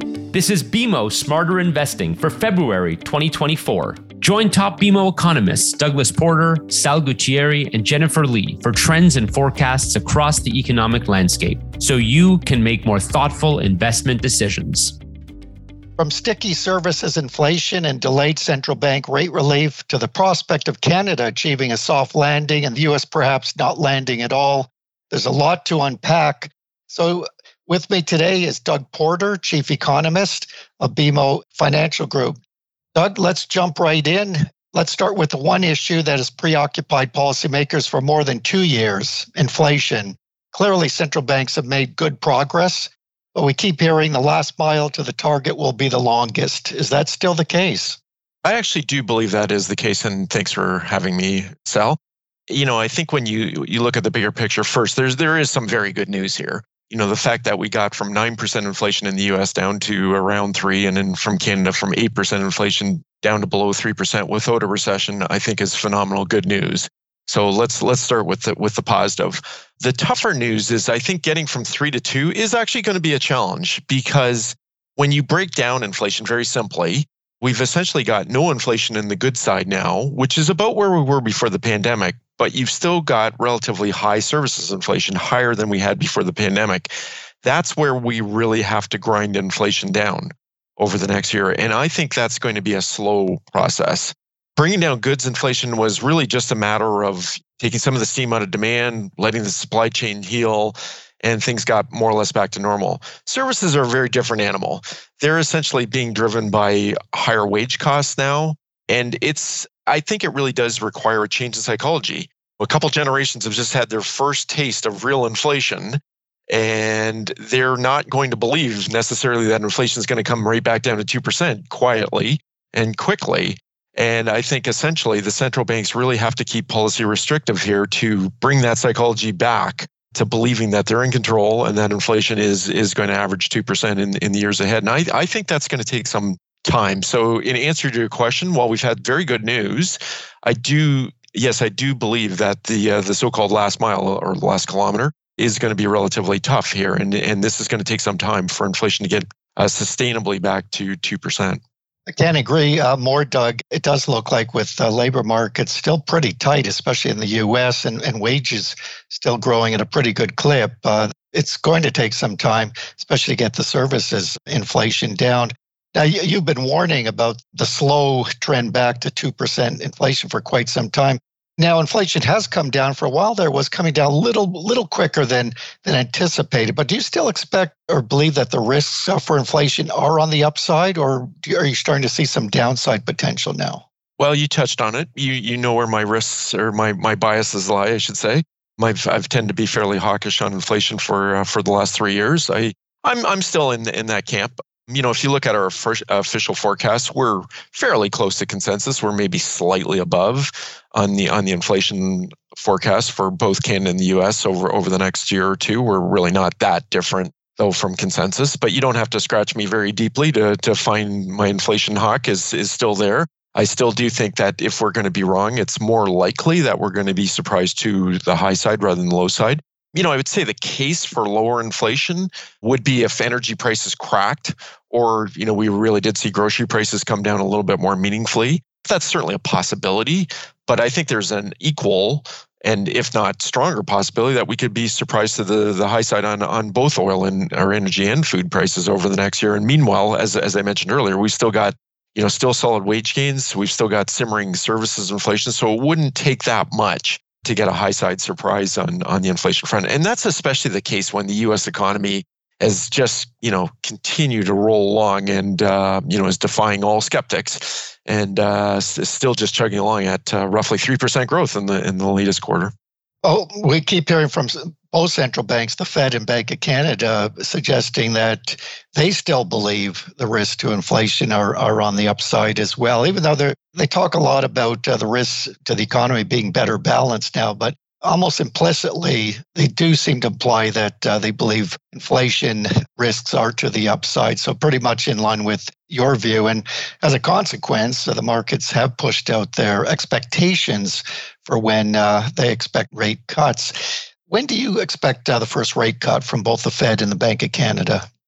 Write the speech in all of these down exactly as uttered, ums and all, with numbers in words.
This is B M O Smarter Investing for February twenty twenty-four. Join top B M O economists Douglas Porter, Sal Gutierrez, and Jennifer Lee for trends and forecasts across the economic landscape so you can make more thoughtful investment decisions. From sticky services inflation and delayed central bank rate relief to the prospect of Canada achieving a soft landing and the U S perhaps not landing at all, there's a lot to unpack. So with me today is Doug Porter, Chief Economist of B M O Financial Group. Doug, let's jump right in. Let's start with the one issue that has preoccupied policymakers for more than two years, inflation. Clearly, central banks have made good progress, but we keep hearing the last mile to the target will be the longest. Is that still the case? I actually do believe that is the case, and thanks for having me, Sal. You know, I think when you you look at the bigger picture first, there's there is some very good news here. You know, the fact that we got from nine percent inflation in the U S down to around three, and then from Canada from eight percent inflation down to below three percent without a recession, I think is phenomenal good news. So let's let's start with the, with the positive. The tougher news is I think getting from three to two is actually going to be a challenge, because when you break down inflation very simply, we've essentially got no inflation in the good side now, which is about where we were before the pandemic, but you've still got relatively high services inflation, higher than we had before the pandemic. That's where we really have to grind inflation down over the next year. And I think that's going to be a slow process. Bringing down goods inflation was really just a matter of taking some of the steam out of demand, letting the supply chain heal, and things got more or less back to normal. Services are a very different animal. They're essentially being driven by higher wage costs now. And it's, I think it really does require a change in psychology. A couple generations have just had their first taste of real inflation, and they're not going to believe necessarily that inflation is going to come right back down to two percent quietly and quickly. And I think essentially the central banks really have to keep policy restrictive here to bring that psychology back to believing that they're in control and that inflation is is going to average two percent in, in the years ahead. And I, I think that's going to take some time. So in answer to your question, while we've had very good news, I do, yes, I do believe that the uh, the so-called last mile or last kilometer is going to be relatively tough here. And, and this is going to take some time for inflation to get uh, sustainably back to two percent. I can't agree uh, more, Doug. It does look like with the labor market still pretty tight, especially in the U S, and, and wages still growing at a pretty good clip. Uh, it's going to take some time, especially to get the services inflation down. Now, you, you've been warning about the slow trend back to two percent inflation for quite some time. Now, inflation has come down for a while. There was coming down a little, little quicker than, than anticipated. But do you still expect or believe that the risks for inflation are on the upside, or are you starting to see some downside potential now? Well, you touched on it. You you know where my risks or my my biases lie, I should say. My, I've tended to be fairly hawkish on inflation for uh, for the last three years. I I'm I'm still in in that camp. You know, if you look at our first official forecasts, we're fairly close to consensus. We're maybe slightly above on the on the inflation forecast for both Canada and the U S over, over the next year or two. We're really not that different, though, from consensus. But you don't have to scratch me very deeply to to find my inflation hawk is is still there. I still do think that if we're going to be wrong, it's more likely that we're going to be surprised to the high side rather than the low side. You know, I would say the case for lower inflation would be if energy prices cracked, or, you know, we really did see grocery prices come down a little bit more meaningfully. That's certainly a possibility, but I think there's an equal and if not stronger possibility that we could be surprised to the, the high side on, on both oil and our energy and food prices over the next year. And meanwhile, as as I mentioned earlier, we still got, you know, still solid wage gains. We've still got simmering services inflation. So it wouldn't take that much to get a high side surprise on, on the inflation front. And that's especially the case when the U S economy has just, you know, continued to roll along and, uh, you know, is defying all skeptics and uh, is still just chugging along at uh, roughly three percent growth in the in the latest quarter. Oh, we keep hearing from both central banks, the Fed and Bank of Canada, suggesting that they still believe the risks to inflation are, are on the upside as well, even though they they talk a lot about uh, the risks to the economy being better balanced now. But almost implicitly, they do seem to imply that uh, they believe inflation risks are to the upside. So pretty much in line with your view. And as a consequence, uh, the markets have pushed out their expectations for when uh, they expect rate cuts. When do you expect uh, the first rate cut from both the Fed and the Bank of Canada?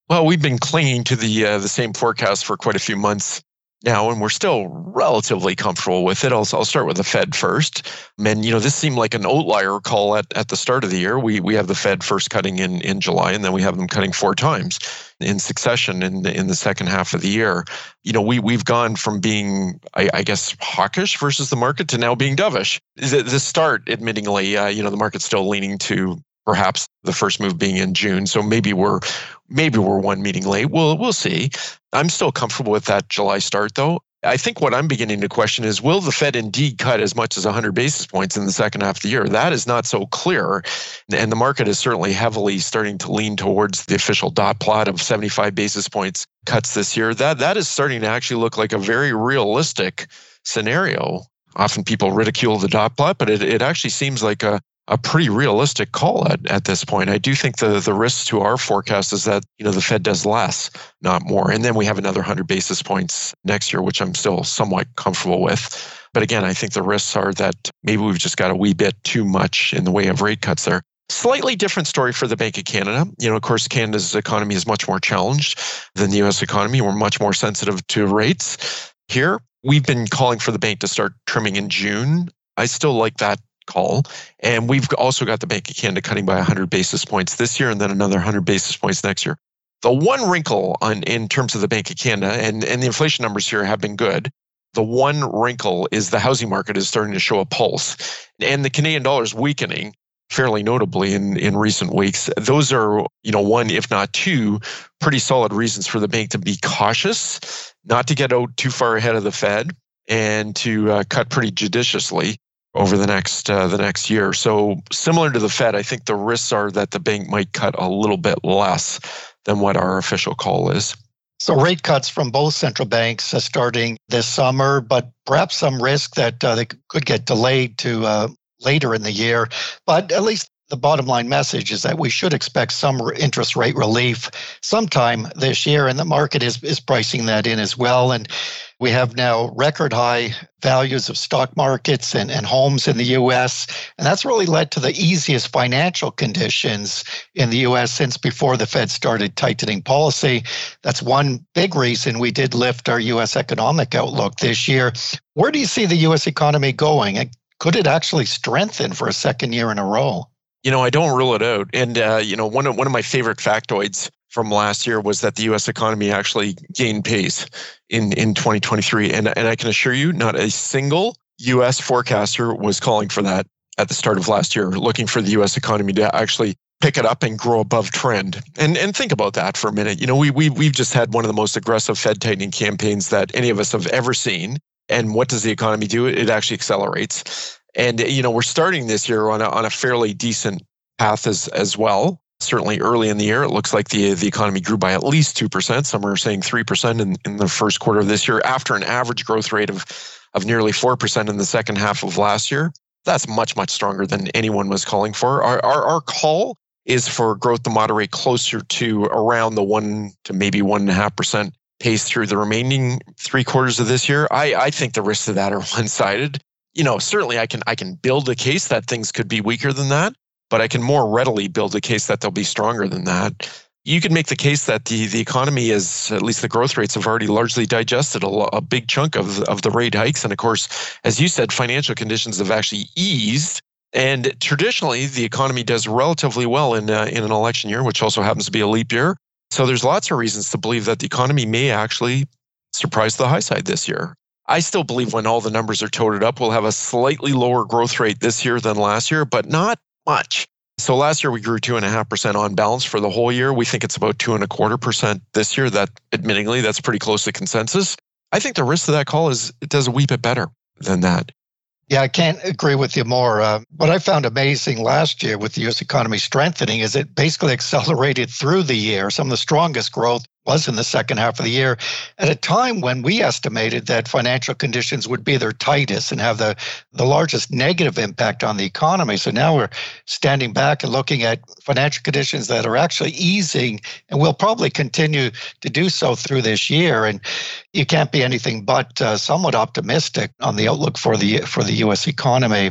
Well, we've been clinging to the uh, the same forecast for quite a few months now, and we're still relatively comfortable with it. I'll, I'll start with the Fed first. And, you know, this seemed like an outlier call at, at the start of the year. We we have the Fed first cutting in, in July, and then we have them cutting four times in succession in the, in the second half of the year. You know, we, we've gone from being, I, I guess, hawkish versus the market to now being dovish. The, the start, admittingly, uh, you know, the market's still leaning to perhaps the first move being in June. So maybe we're maybe we're one meeting late. We'll we'll see. I'm still comfortable with that July start, though. I think what I'm beginning to question is, will the Fed indeed cut as much as one hundred basis points in the second half of the year? That is not so clear. And the market is certainly heavily starting to lean towards the official dot plot of seventy-five basis points cuts this year. That that is starting to actually look like a very realistic scenario. Often people ridicule the dot plot, but it, it actually seems like a a pretty realistic call at, at this point. I do think the the risk to our forecast is that, you know, the Fed does less, not more. And then we have another one hundred basis points next year, which I'm still somewhat comfortable with. But again, I think the risks are that maybe we've just got a wee bit too much in the way of rate cuts there. Slightly different story for the Bank of Canada. You know, of course, Canada's economy is much more challenged than the U S economy. We're much more sensitive to rates. Here, we've been calling for the bank to start trimming in June. I still like that call. And we've also got the Bank of Canada cutting by one hundred basis points this year and then another one hundred basis points next year. The one wrinkle on in terms of the Bank of Canada, and, and the inflation numbers here have been good, the one wrinkle is the housing market is starting to show a pulse. And the Canadian dollar is weakening fairly notably in, in recent weeks. Those are, you know, one, if not two, pretty solid reasons for the bank to be cautious, not to get out too far ahead of the Fed, and to uh, cut pretty judiciously over the next uh, the next year. So similar to the Fed, I think the risks are that the bank might cut a little bit less than what our official call is. So rate cuts from both central banks uh, starting this summer, but perhaps some risk that uh, they could get delayed to uh, later in the year. But at least the bottom line message is that we should expect some interest rate relief sometime this year, and the market is is pricing that in as well. And we have now record high values of stock markets and, and homes in the U S, and that's really led to the easiest financial conditions in the U S since before the Fed started tightening policy. That's one big reason we did lift our U S economic outlook this year. Where do you see the U S economy going? And could it actually strengthen for a second year in a row? You know, I don't rule it out. And, uh, you know, one of, one of my favorite factoids from last year was that the U S economy actually gained pace in, in twenty twenty-three. And, and I can assure you, not a single U S forecaster was calling for that at the start of last year, looking for the U S economy to actually pick it up and grow above trend. And and think about that for a minute. You know, we, we, we've just had one of the most aggressive Fed tightening campaigns that any of us have ever seen. And what does the economy do? It actually accelerates. And, you know, we're starting this year on a, on a fairly decent path as, as well. Certainly early in the year, it looks like the, the economy grew by at least two percent. Some are saying three percent in, in the first quarter of this year, after an average growth rate of, of nearly four percent in the second half of last year. That's much, much stronger than anyone was calling for. Our, our, our call is for growth to moderate closer to around the one to maybe one and a half percent pace through the remaining three quarters of this year. I, I think the risks of that are one-sided. You know, certainly I can I can build a case that things could be weaker than that, but I can more readily build a case that they'll be stronger than that. You can make the case that the, the economy is, at least the growth rates have already largely digested a, a big chunk of, of the rate hikes. And of course, as you said, financial conditions have actually eased. And traditionally, the economy does relatively well in, uh, in an election year, which also happens to be a leap year. So there's lots of reasons to believe that the economy may actually surprise the high side this year. I still believe when all the numbers are totaled up, we'll have a slightly lower growth rate this year than last year, but not much. So last year we grew two and a half percent on balance for the whole year. We think it's about two and a quarter percent this year. That, admittingly, that's pretty close to consensus. I think the risk of that call is it does a wee bit better than that. Yeah, I can't agree with you more. Uh, what I found amazing last year with the U S economy strengthening is it basically accelerated through the year. Some of the strongest growth was in the second half of the year at a time when we estimated that financial conditions would be their tightest and have the, the largest negative impact on the economy. So now we're standing back and looking at financial conditions that are actually easing, and will probably continue to do so through this year. And you can't be anything but uh, somewhat optimistic on the outlook for the for the U S economy.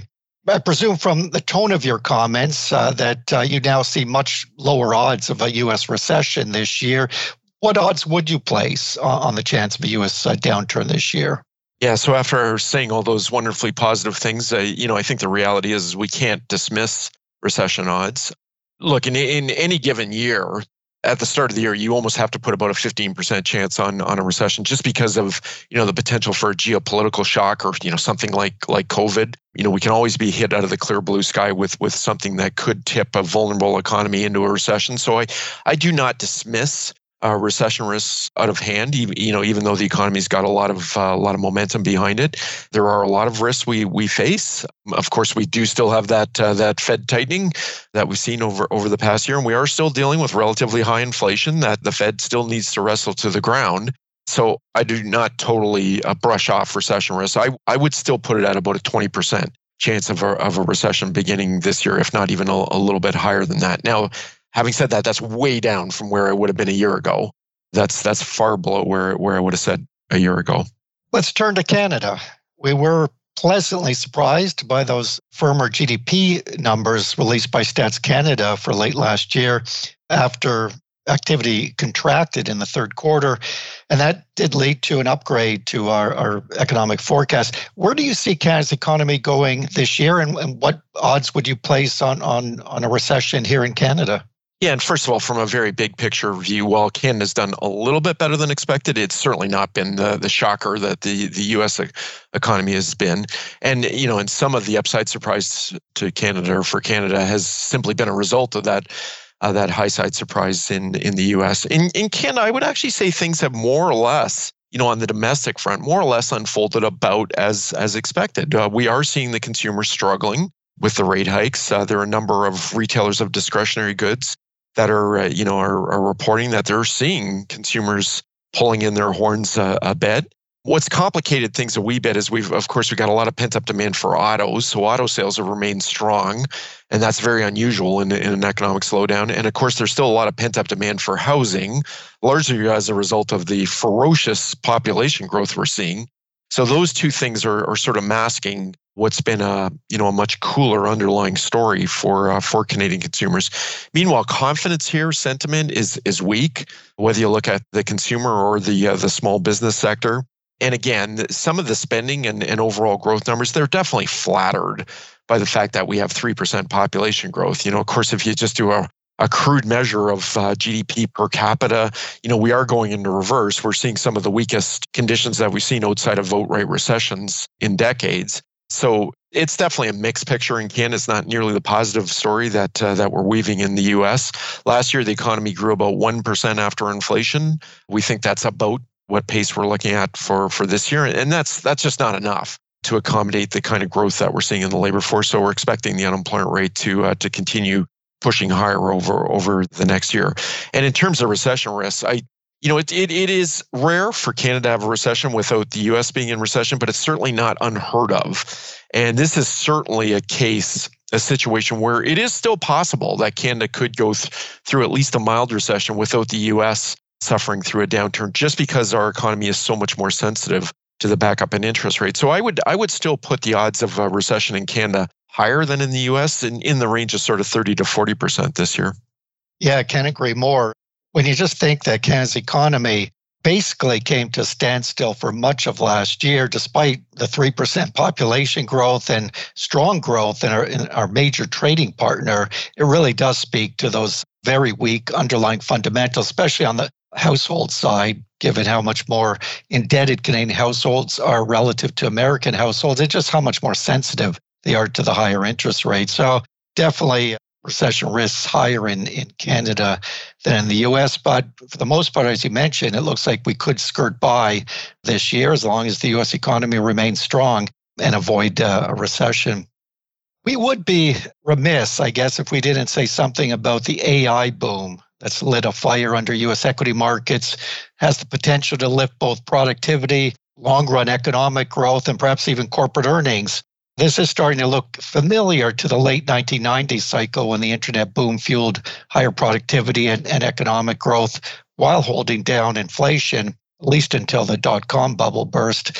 I presume from the tone of your comments uh, that uh, you now see much lower odds of a U S recession this year. What odds would you place uh, on the chance of a U S uh, downturn this year? Yeah, so after saying all those wonderfully positive things, uh, you know, I think the reality is we can't dismiss recession odds. Look, in, in any given year, at the start of the year, you almost have to put about a fifteen percent chance on, on a recession just because of, you know, the potential for a geopolitical shock or, you know, something like like COVID. You know, we can always be hit out of the clear blue sky with with something that could tip a vulnerable economy into a recession. So I, I do not dismiss uh, recession risks out of hand, even, you know, even though the economy's got a lot of uh, a lot of momentum behind it. There are a lot of risks we we face. Of course, we do still have that uh, that Fed tightening that we've seen over over the past year, and we are still dealing with relatively high inflation that the Fed still needs to wrestle to the ground. So I do not totally uh, brush off recession risk. I I would still put it at about a twenty percent chance of a, of a recession beginning this year, if not even a, a little bit higher than that. Now, having said that, that's way down from where I would have been a year ago. That's that's far below where, where I would have said a year ago. Let's turn to Canada. We were pleasantly surprised by those firmer G D P numbers released by Stats Canada for late last year after activity contracted in the third quarter. And that did lead to an upgrade to our, our economic forecast. Where do you see Canada's economy going this year, and, and what odds would you place on, on, on a recession here in Canada? Yeah, and first of all, from a very big picture view, while Canada's done a little bit better than expected, it's certainly not been the, the shocker that the, the U S economy has been. And, you know, and some of the upside surprise to Canada or for Canada has simply been a result of that uh, that high side surprise in, in the U S. In, in Canada, I would actually say things have more or less, you know, on the domestic front, more or less unfolded about as, as expected. Uh, we are seeing the consumer struggling with the rate hikes. Uh, there are a number of retailers of discretionary goods that are, uh, you know, are, are reporting that they're seeing consumers pulling in their horns uh, a bit. What's complicated things a wee bit is we've, of course, we've got a lot of pent-up demand for autos. So auto sales have remained strong, and that's very unusual in, in an economic slowdown. And of course, there's still a lot of pent-up demand for housing, largely as a result of the ferocious population growth we're seeing. So those two things are, are sort of masking what's been a, you know, a much cooler underlying story for uh, for Canadian consumers. Meanwhile, confidence here, sentiment is is weak, whether you look at the consumer or the uh, the small business sector. And again, some of the spending and, and overall growth numbers, they're definitely flattered by the fact that we have three percent population growth. You know, of course, if you just do a a crude measure of uh, G D P per capita, you know, we are going into reverse. We're seeing some of the weakest conditions that we've seen outside of outright recessions in decades. So it's definitely a mixed picture in Canada. It's not nearly the positive story that uh, that we're weaving in the U S. Last year, the economy grew about one percent after inflation. We think that's about what pace we're looking at for, for this year. And that's that's just not enough to accommodate the kind of growth that we're seeing in the labor force. So we're expecting the unemployment rate to uh, to continue pushing higher over, over the next year. And in terms of recession risks, I You know, it, it it is rare for Canada to have a recession without the U S being in recession, but it's certainly not unheard of. And this is certainly a case, a situation where it is still possible that Canada could go th- through at least a mild recession without the U S suffering through a downturn, just because our economy is so much more sensitive to the backup in interest rates. So I would I would still put the odds of a recession in Canada higher than in the U S, in, in the range of sort of thirty to forty percent this year. Yeah, I can't agree more. When you just think that Canada's economy basically came to a standstill for much of last year, despite the three percent population growth and strong growth in our, in our major trading partner, it really does speak to those very weak underlying fundamentals, especially on the household side, given how much more indebted Canadian households are relative to American households, and just how much more sensitive they are to the higher interest rates. So definitely recession risks higher in, in Canada than in the U S. But for the most part, as you mentioned, it looks like we could skirt by this year as long as the U S economy remains strong and avoid uh, a recession. We would be remiss, I guess, if we didn't say something about the A I boom that's lit a fire under U S equity markets, has the potential to lift both productivity, long-run economic growth, and perhaps even corporate earnings. This is starting to look familiar to the late nineteen nineties cycle when the internet boom fueled higher productivity and, and economic growth while holding down inflation, at least until the dot-com bubble burst.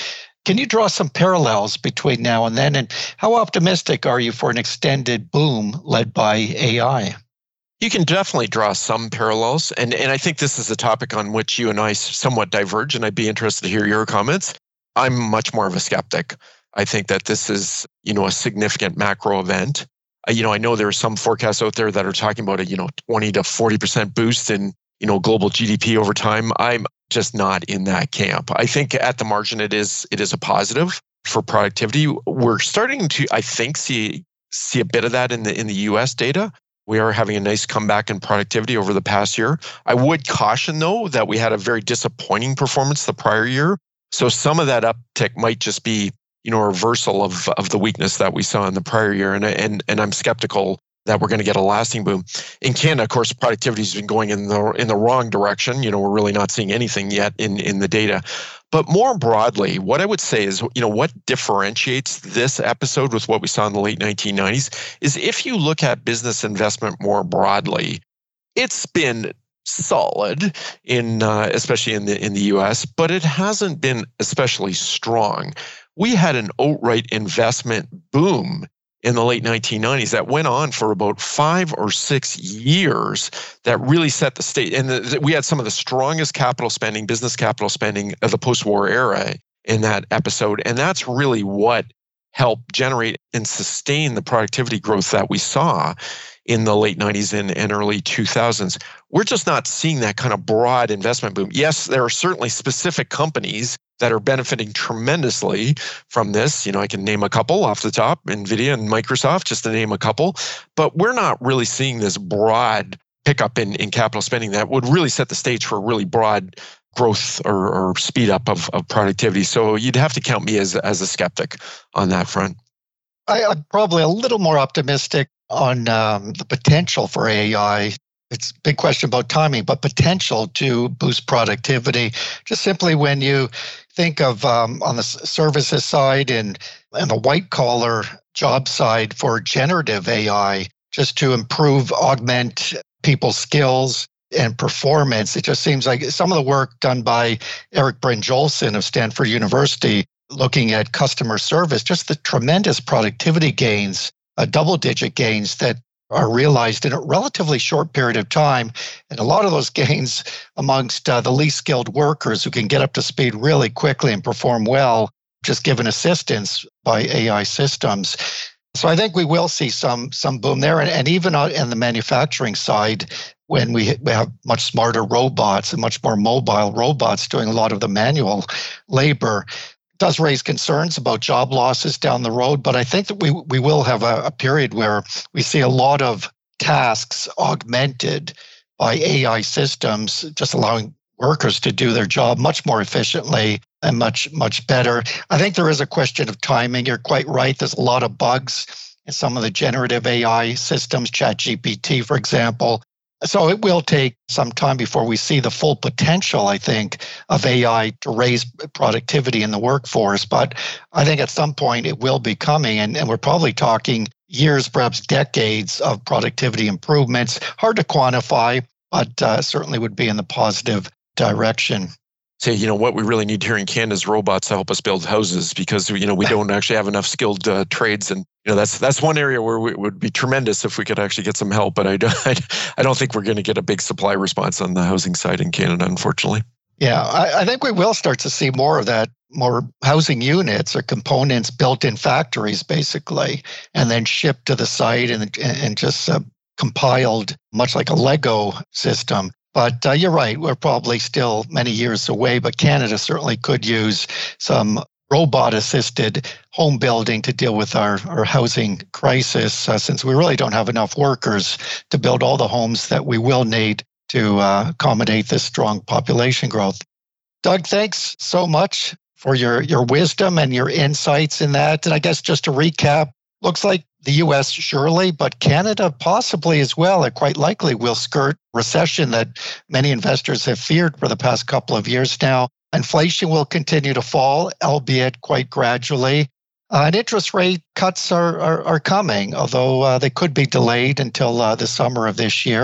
Can you draw some parallels between now and then? And how optimistic are you for an extended boom led by A I? You can definitely draw some parallels. And, and I think this is a topic on which you and I somewhat diverge, and I'd be interested to hear your comments. I'm much more of a skeptic. I think that this is, you know, a significant macro event. Uh, you know, I know there are some forecasts out there that are talking about a, you know, twenty to forty percent boost in, you know, global G D P over time. I'm just not in that camp. I think at the margin, it is it is a positive for productivity. We're starting to, I think, see see a bit of that in the in the U S data. We are having a nice comeback in productivity over the past year. I would caution, though, that we had a very disappointing performance the prior year. So some of that uptick might just be, you know, a reversal of, of the weakness that we saw in the prior year. And, and, and I'm skeptical that we're going to get a lasting boom. In Canada, of course, productivity has been going in the in the wrong direction. You know, we're really not seeing anything yet in, in the data. But more broadly, what I would say is, you know, what differentiates this episode with what we saw in the late nineteen nineties is if you look at business investment more broadly, it's been solid in uh, especially in the in the U S, but it hasn't been especially strong. We had an outright investment boom in the late nineteen nineties that went on for about five or six years that really set the stage. And the, we had some of the strongest capital spending, business capital spending of the post-war era in that episode. And that's really what helped generate and sustain the productivity growth that we saw in the late nineties and, and early two thousands. We're just not seeing that kind of broad investment boom. Yes, there are certainly specific companies that are benefiting tremendously from this. You know, I can name a couple off the top, NVIDIA and Microsoft, just to name a couple. But we're not really seeing this broad pickup in, in capital spending that would really set the stage for a really broad growth or, or speed up of, of productivity. So you'd have to count me as, as a skeptic on that front. I, I'm probably a little more optimistic on um, the potential for A I. It's a big question about timing, but potential to boost productivity. Just simply when you think of um, on the services side and, and the white collar job side for generative A I, just to improve, augment people's skills and performance. It just seems like some of the work done by Eric Brynjolfsson of Stanford University, looking at customer service, just the tremendous productivity gains, uh, double-digit gains that are realized in a relatively short period of time. And a lot of those gains amongst uh, the least skilled workers who can get up to speed really quickly and perform well, just given assistance by A I systems. So I think we will see some some boom there. And, and even on the manufacturing side, when we, we have much smarter robots and much more mobile robots doing a lot of the manual labor, does raise concerns about job losses down the road, but I think that we we will have a, a period where we see a lot of tasks augmented by A I systems, just allowing workers to do their job much more efficiently and much, much better. I think there is a question of timing. You're quite right. There's a lot of bugs in some of the generative A I systems, ChatGPT, for example. So it will take some time before we see the full potential, I think, of A I to raise productivity in the workforce. But I think at some point it will be coming, and, and we're probably talking years, perhaps decades of productivity improvements. Hard to quantify, but uh, certainly would be in the positive direction. Say, you know, what we really need here in Canada is robots to help us build houses, because, you know, we don't actually have enough skilled uh, trades. And, you know, that's that's one area where it would be tremendous if we could actually get some help. But I don't, I don't think we're going to get a big supply response on the housing side in Canada, unfortunately. Yeah, I, I think we will start to see more of that, more housing units or components built in factories, basically, and then shipped to the site and, and just uh, compiled much like a Lego system. But uh, you're right, we're probably still many years away, but Canada certainly could use some robot-assisted home building to deal with our, our housing crisis, uh, since we really don't have enough workers to build all the homes that we will need to uh, accommodate this strong population growth. Doug, thanks so much for your, your wisdom and your insights in that. And I guess just to recap, looks like the U S surely, but Canada possibly as well. It quite likely will skirt recession that many investors have feared for the past couple of years now. Inflation will continue to fall, albeit quite gradually. Uh, and interest rate cuts are, are, are coming, although uh, they could be delayed until uh, the summer of this year.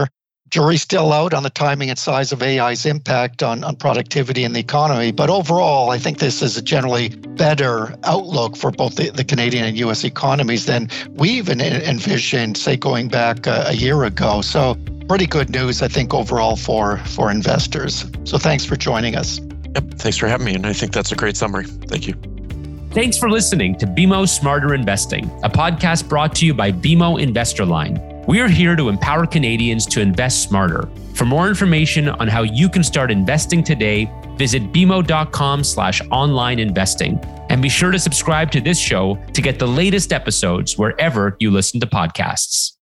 Jury's still out on the timing and size of A I's impact on, on productivity and the economy. But overall, I think this is a generally better outlook for both the, the Canadian and U S economies than we even envisioned, say, going back a, a year ago. So pretty good news, I think, overall for, for investors. So thanks for joining us. Yep, thanks for having me. And I think that's a great summary. Thank you. Thanks for listening to B M O Smarter Investing, a podcast brought to you by B M O Investor Line. We are here to empower Canadians to invest smarter. For more information on how you can start investing today, visit bmo.com slash online investing. And be sure to subscribe to this show to get the latest episodes wherever you listen to podcasts.